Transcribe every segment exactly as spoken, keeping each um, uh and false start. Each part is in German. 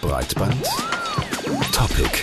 Breitband Topic.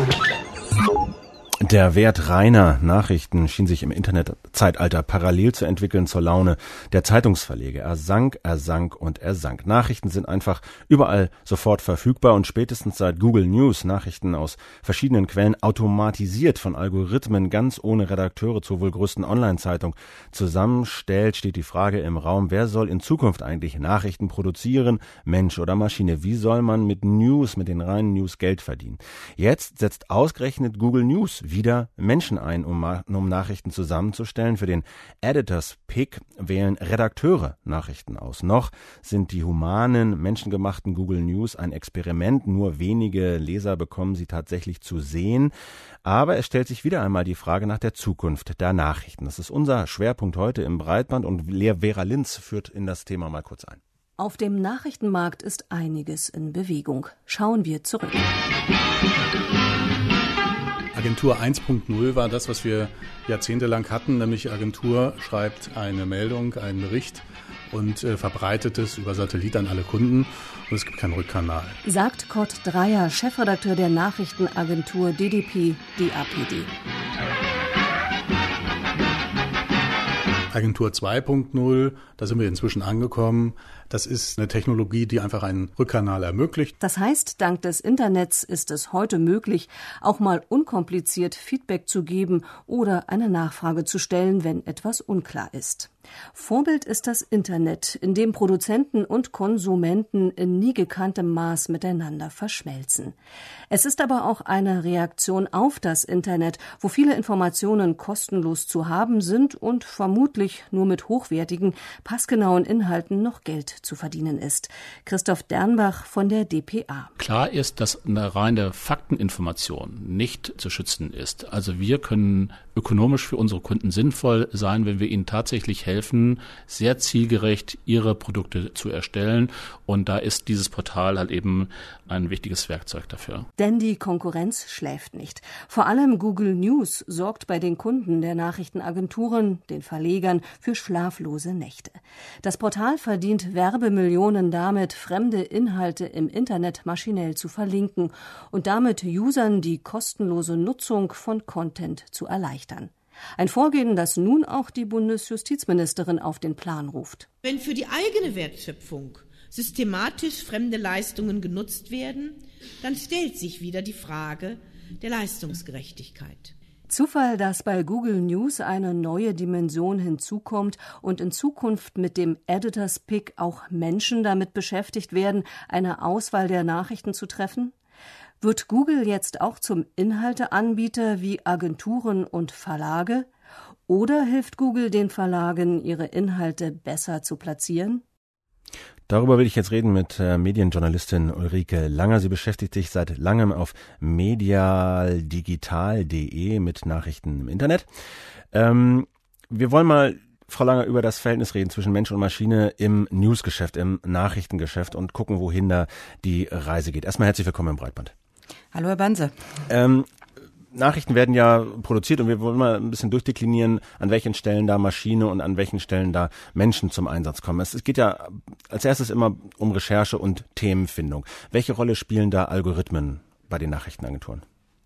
Der Wert reiner Nachrichten schien sich im Internetzeitalter parallel zu entwickeln zur Laune der Zeitungsverleger. Er sank, er sank und er sank. Nachrichten sind einfach überall sofort verfügbar und spätestens seit Google News Nachrichten aus verschiedenen Quellen automatisiert von Algorithmen ganz ohne Redakteure zur wohl größten Online-Zeitung zusammenstellt, steht die Frage im Raum, wer soll in Zukunft eigentlich Nachrichten produzieren, Mensch oder Maschine? Wie soll man mit News, mit den reinen News Geld verdienen? Jetzt setzt ausgerechnet Google News wieder Menschen ein, um, um Nachrichten zusammenzustellen. Für den Editors Pick wählen Redakteure Nachrichten aus. Noch sind die humanen, menschengemachten Google News ein Experiment. Nur wenige Leser bekommen sie tatsächlich zu sehen. Aber es stellt sich wieder einmal die Frage nach der Zukunft der Nachrichten. Das ist unser Schwerpunkt heute im Breitband und Lea Vera Linz führt in das Thema mal kurz ein. Auf dem Nachrichtenmarkt ist einiges in Bewegung. Schauen wir zurück. Agentur eins Punkt null war das, was wir jahrzehntelang hatten, nämlich Agentur schreibt eine Meldung, einen Bericht und äh, verbreitet es über Satellit an alle Kunden und es gibt keinen Rückkanal. Sagt Kurt Dreier, Chefredakteur der Nachrichtenagentur D D P D A P D. Agentur zwei Punkt null, da sind wir inzwischen angekommen. Das ist eine Technologie, die einfach einen Rückkanal ermöglicht. Das heißt, dank des Internets ist es heute möglich, auch mal unkompliziert Feedback zu geben oder eine Nachfrage zu stellen, wenn etwas unklar ist. Vorbild ist das Internet, in dem Produzenten und Konsumenten in nie gekanntem Maß miteinander verschmelzen. Es ist aber auch eine Reaktion auf das Internet, wo viele Informationen kostenlos zu haben sind und vermutlich nur mit hochwertigen, passgenauen Inhalten noch Geld zu verdienen ist. Christoph Dernbach von der D P A. Klar ist, dass eine reine Fakteninformation nicht zu schützen ist. Also wir können ökonomisch für unsere Kunden sinnvoll sein, wenn wir ihnen tatsächlich helfen, sehr zielgerecht ihre Produkte zu erstellen. Und da ist dieses Portal halt eben ein wichtiges Werkzeug dafür. Denn die Konkurrenz schläft nicht. Vor allem Google News sorgt bei den Kunden der Nachrichtenagenturen, den Verlegern, für schlaflose Nächte. Das Portal verdient Werbemillionen damit, fremde Inhalte im Internet maschinell zu verlinken und damit Usern die kostenlose Nutzung von Content zu erleichtern. Ein Vorgehen, das nun auch die Bundesjustizministerin auf den Plan ruft. Wenn für die eigene Wertschöpfung systematisch fremde Leistungen genutzt werden, dann stellt sich wieder die Frage der Leistungsgerechtigkeit. Zufall, dass bei Google News eine neue Dimension hinzukommt und in Zukunft mit dem Editors Pick auch Menschen damit beschäftigt werden, eine Auswahl der Nachrichten zu treffen? Wird Google jetzt auch zum Inhalteanbieter wie Agenturen und Verlage? Oder hilft Google den Verlagen, ihre Inhalte besser zu platzieren? Darüber will ich jetzt reden mit äh, Medienjournalistin Ulrike Langer. Sie beschäftigt sich seit langem auf medialdigital punkt de mit Nachrichten im Internet. Ähm, wir wollen mal, Frau Langer, über das Verhältnis reden zwischen Mensch und Maschine im Newsgeschäft, im Nachrichtengeschäft und gucken, wohin da die Reise geht. Erstmal herzlich willkommen im Breitband. Hallo, Herr Banse. Ähm, Nachrichten werden ja produziert und wir wollen mal ein bisschen durchdeklinieren, an welchen Stellen da Maschine und an welchen Stellen da Menschen zum Einsatz kommen. Es, es geht ja als erstes immer um Recherche und Themenfindung. Welche Rolle spielen da Algorithmen bei den Nachrichtenagenturen?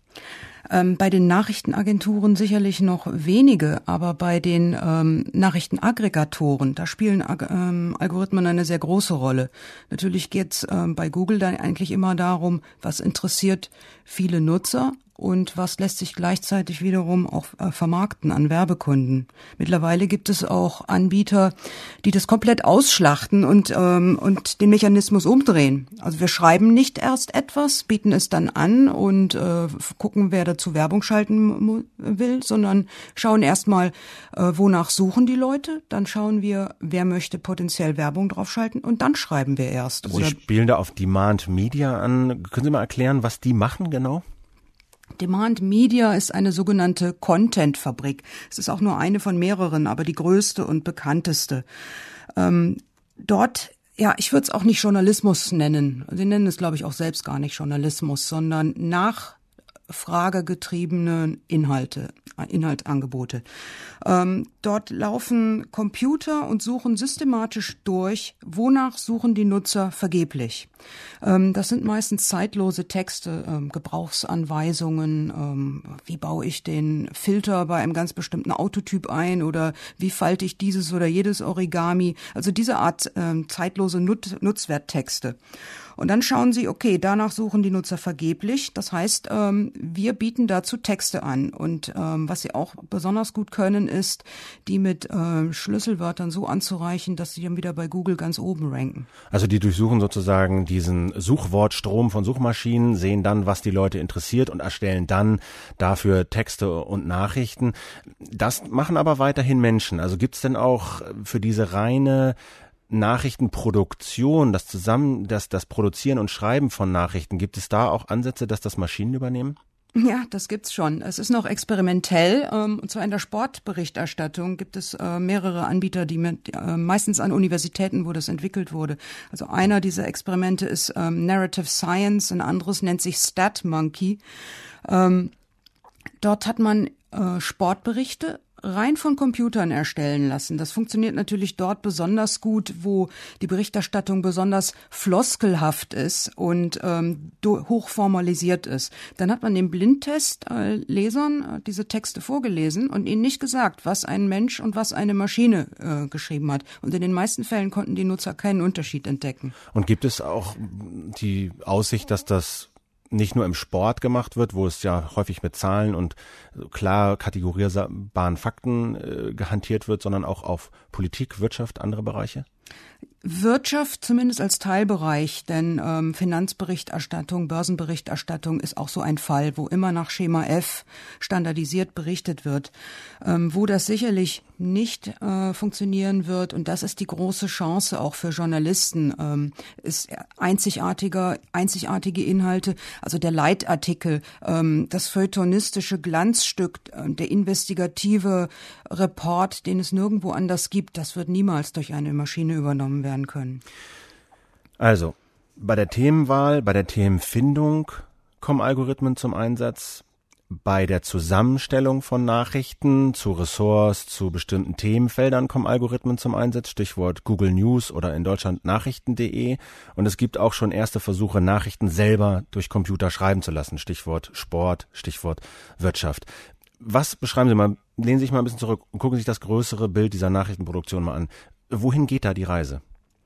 Ähm, bei den Nachrichtenagenturen sicherlich noch wenige, aber bei den ähm, Nachrichtenaggregatoren, da spielen ähm, Algorithmen eine sehr große Rolle. Natürlich geht's ähm, bei Google dann eigentlich immer darum, was interessiert viele Nutzer und was lässt sich gleichzeitig wiederum auch äh, vermarkten an Werbekunden. Mittlerweile gibt es auch Anbieter, die das komplett ausschlachten und ähm, und den Mechanismus umdrehen. Also wir schreiben nicht erst etwas, bieten es dann an und äh, gucken, wer dazu Werbung schalten will, sondern schauen erstmal, äh, wonach suchen die Leute, dann schauen wir, wer möchte potenziell Werbung draufschalten und dann schreiben wir erst. Sie Oder spielen da auf Demand Media an. Können Sie mal erklären, was die machen genau? Demand Media ist eine sogenannte Content-Fabrik. Es ist auch nur eine von mehreren, aber die größte und bekannteste. Ähm, dort, ja, ich würde es auch nicht Journalismus nennen. Sie nennen es, glaube ich, auch selbst gar nicht Journalismus, sondern nach fragegetriebene Inhalte, Inhaltsangebote. Ähm, dort laufen Computer und suchen systematisch durch, wonach suchen die Nutzer vergeblich. Ähm, das sind meistens zeitlose Texte, ähm, Gebrauchsanweisungen, ähm, wie baue ich den Filter bei einem ganz bestimmten Autotyp ein oder wie falte ich dieses oder jedes Origami. Also diese Art ähm, zeitlose Nut- Nutzwerttexte. Und dann schauen Sie, okay, danach suchen die Nutzer vergeblich. Das heißt, ähm, wir bieten dazu Texte an. Und ähm, was Sie auch besonders gut können, ist, die mit äh, Schlüsselwörtern so anzureichen, dass sie dann wieder bei Google ganz oben ranken. Also die durchsuchen sozusagen diesen Suchwortstrom von Suchmaschinen, sehen dann, was die Leute interessiert und erstellen dann dafür Texte und Nachrichten. Das machen aber weiterhin Menschen. Also gibt es denn auch für diese reine Nachrichtenproduktion, das Zusammen, das, das Produzieren und Schreiben von Nachrichten, gibt es da auch Ansätze, dass das Maschinen übernehmen? Ja, das gibt's schon. Es ist noch experimentell. Ähm, und zwar in der Sportberichterstattung gibt es äh, mehrere Anbieter, die mit, äh, meistens an Universitäten, wo das entwickelt wurde. Also einer dieser Experimente ist ähm, Narrative Science, ein anderes nennt sich StatMonkey. Ähm, dort hat man äh, Sportberichte rein von Computern erstellen lassen. Das funktioniert natürlich dort besonders gut, wo die Berichterstattung besonders floskelhaft ist und ähm, hochformalisiert ist. Dann hat man den Blindtest äh, Lesern äh, diese Texte vorgelesen und ihnen nicht gesagt, was ein Mensch und was eine Maschine äh, geschrieben hat. Und in den meisten Fällen konnten die Nutzer keinen Unterschied entdecken. Und gibt es auch die Aussicht, dass das nicht nur im Sport gemacht wird, wo es ja häufig mit Zahlen und klar kategorierbaren Fakten äh, gehantiert wird, sondern auch auf Politik, Wirtschaft, andere Bereiche? Wirtschaft zumindest als Teilbereich, denn ähm, Finanzberichterstattung, Börsenberichterstattung ist auch so ein Fall, wo immer nach Schema F standardisiert berichtet wird, ähm, wo das sicherlich nicht äh, funktionieren wird. Und das ist die große Chance auch für Journalisten, ähm, ist einzigartiger, einzigartige Inhalte, also der Leitartikel, ähm, das feuilletonistische Glanzstück, äh, der investigative Report, den es nirgendwo anders gibt, das wird niemals durch eine Maschine übernommen werden können. Also, bei der Themenwahl, bei der Themenfindung kommen Algorithmen zum Einsatz. Bei der Zusammenstellung von Nachrichten zu Ressorts, zu bestimmten Themenfeldern kommen Algorithmen zum Einsatz. Stichwort Google News oder in Deutschland Nachrichten punkt de. Und es gibt auch schon erste Versuche, Nachrichten selber durch Computer schreiben zu lassen. Stichwort Sport, Stichwort Wirtschaft. Was beschreiben Sie mal, lehnen Sie sich mal ein bisschen zurück und gucken sich das größere Bild dieser Nachrichtenproduktion mal an. Wohin geht da die Reise?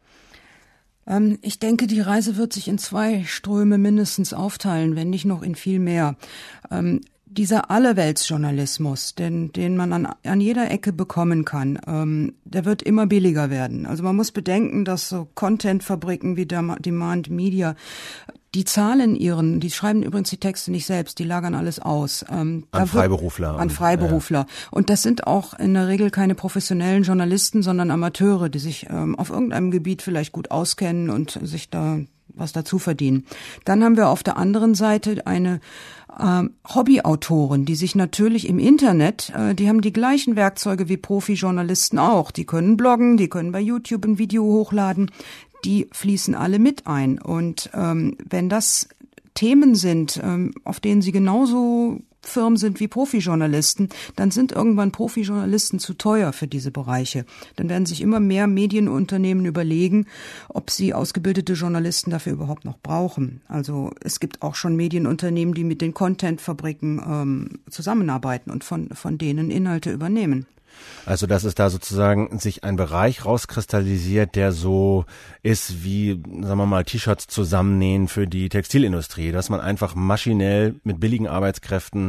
Ähm, ich denke, die Reise wird sich in zwei Ströme mindestens aufteilen, wenn nicht noch in viel mehr. Ähm, dieser Allerweltsjournalismus, den, den man an, an jeder Ecke bekommen kann, ähm, der wird immer billiger werden. Also man muss bedenken, dass so Content-Fabriken wie Demand Media, die zahlen ihren, die schreiben übrigens die Texte nicht selbst, die lagern alles aus. Ähm, an Freiberufler. Wird, an Freiberufler. Ja. Und das sind auch in der Regel keine professionellen Journalisten, sondern Amateure, die sich ähm, auf irgendeinem Gebiet vielleicht gut auskennen und sich da was dazu verdienen. Dann haben wir auf der anderen Seite eine ähm, Hobbyautoren, die sich natürlich im Internet, äh, die haben die gleichen Werkzeuge wie Profijournalisten auch. Die können bloggen, die können bei YouTube ein Video hochladen. Die fließen alle mit ein. Und ähm, wenn das Themen sind, ähm, auf denen sie genauso firm sind wie Profijournalisten, dann sind irgendwann Profijournalisten zu teuer für diese Bereiche. Dann werden sich immer mehr Medienunternehmen überlegen, ob sie ausgebildete Journalisten dafür überhaupt noch brauchen. Also es gibt auch schon Medienunternehmen, die mit den Content-Fabriken ähm, zusammenarbeiten und von, von denen Inhalte übernehmen. Also dass es da sozusagen sich ein Bereich rauskristallisiert, der so ist wie, sagen wir mal, T-Shirts zusammennähen für die Textilindustrie, dass man einfach maschinell mit billigen Arbeitskräften,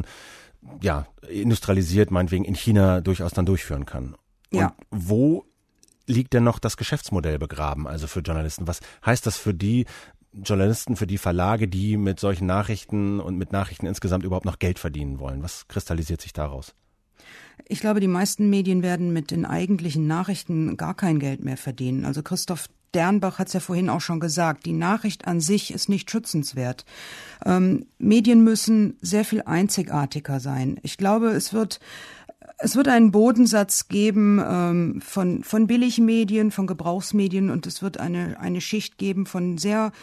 ja, industrialisiert, meinetwegen in China durchaus dann durchführen kann. Ja. Und wo liegt denn noch das Geschäftsmodell begraben, also für Journalisten? Was heißt das für die Journalisten, für die Verlage, die mit solchen Nachrichten und mit Nachrichten insgesamt überhaupt noch Geld verdienen wollen? Was kristallisiert sich daraus? Ich glaube, die meisten Medien werden mit den eigentlichen Nachrichten gar kein Geld mehr verdienen. Also Christoph Dernbach hat es ja vorhin auch schon gesagt, die Nachricht an sich ist nicht schützenswert. Ähm, Medien müssen sehr viel einzigartiger sein. Ich glaube, es wird Es wird einen Bodensatz geben ähm, von von Billigmedien, von Gebrauchsmedien und es wird eine eine Schicht geben von sehr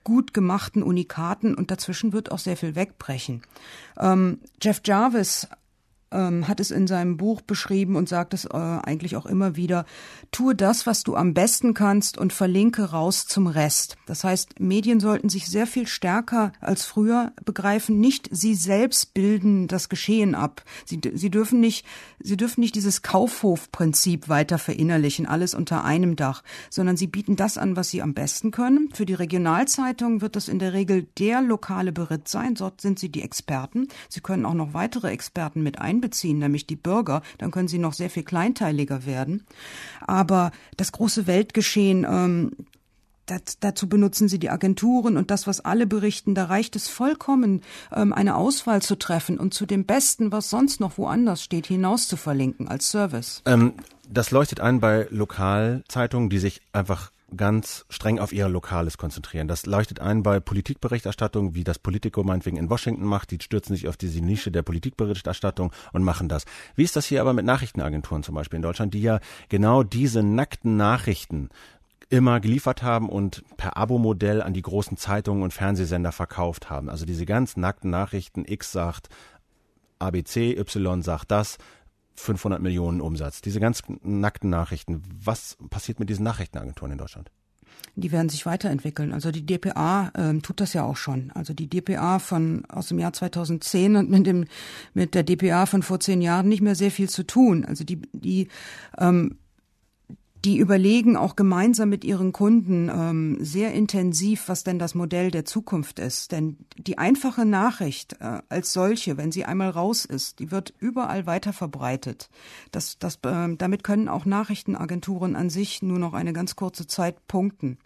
gut gemachten Unikaten und dazwischen wird auch sehr viel wegbrechen. Ähm, Jeff Jarvis ähm, hat es in seinem Buch beschrieben und sagt es äh, eigentlich auch immer wieder: Tue das, was du am besten kannst und verlinke raus zum Rest. Das heißt, Medien sollten sich sehr viel stärker als früher begreifen, nicht sie selbst bilden das Geschehen ab. Sie, sie dürfen nicht, sie dürfen nicht dieses Kaufhofprinzip weiter verinnerlichen, alles unter einem Dach, sondern sie bieten das an, was sie am besten können. Für die Regionalzeitung wird das in der Regel der lokale Beritt sein. Dort sind sie die Experten. Sie können auch noch weitere Experten mit einbeziehen, nämlich die Bürger. Dann können sie noch sehr viel kleinteiliger werden. Aber das große Weltgeschehen, ähm, das, dazu benutzen sie die Agenturen und das, was alle berichten, da reicht es vollkommen, ähm, eine Auswahl zu treffen und zu dem Besten, was sonst noch woanders steht, hinaus zu verlinken als Service. Ähm, das leuchtet ein bei Lokalzeitungen, die sich einfach ganz streng auf ihr Lokales konzentrieren. Das leuchtet ein bei Politikberichterstattung, wie das Politico meinetwegen in Washington macht. Die stürzen sich auf diese Nische der Politikberichterstattung und machen das. Wie ist das hier aber mit Nachrichtenagenturen zum Beispiel in Deutschland, die ja genau diese nackten Nachrichten immer geliefert haben und per Abo-Modell an die großen Zeitungen und Fernsehsender verkauft haben? Also diese ganz nackten Nachrichten, X sagt A B C, Y sagt das, fünfhundert Millionen Umsatz. Diese ganz nackten Nachrichten. Was passiert mit diesen Nachrichtenagenturen in Deutschland? Die werden sich weiterentwickeln. Also die D P A ähm, tut das ja auch schon. Also die D P A von aus dem Jahr zweitausendzehn und mit dem mit der D P A von vor zehn Jahren nicht mehr sehr viel zu tun. Also die die ähm, Die überlegen auch gemeinsam mit ihren Kunden ähm, sehr intensiv, was denn das Modell der Zukunft ist. Denn die einfache Nachricht äh, als solche, wenn sie einmal raus ist, die wird überall weiter verbreitet. Das, das, äh, damit können auch Nachrichtenagenturen an sich nur noch eine ganz kurze Zeit punkten.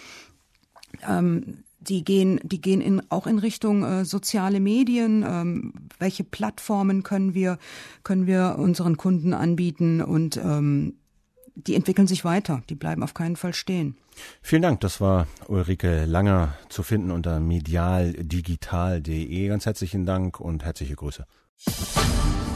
Ähm, Die gehen, die gehen in, auch in Richtung äh, soziale Medien. Ähm, welche Plattformen können wir, können wir unseren Kunden anbieten? Und ähm, die entwickeln sich weiter. Die bleiben auf keinen Fall stehen. Vielen Dank. Das war Ulrike Langer, zu finden unter medialdigital punkt de. Ganz herzlichen Dank und herzliche Grüße.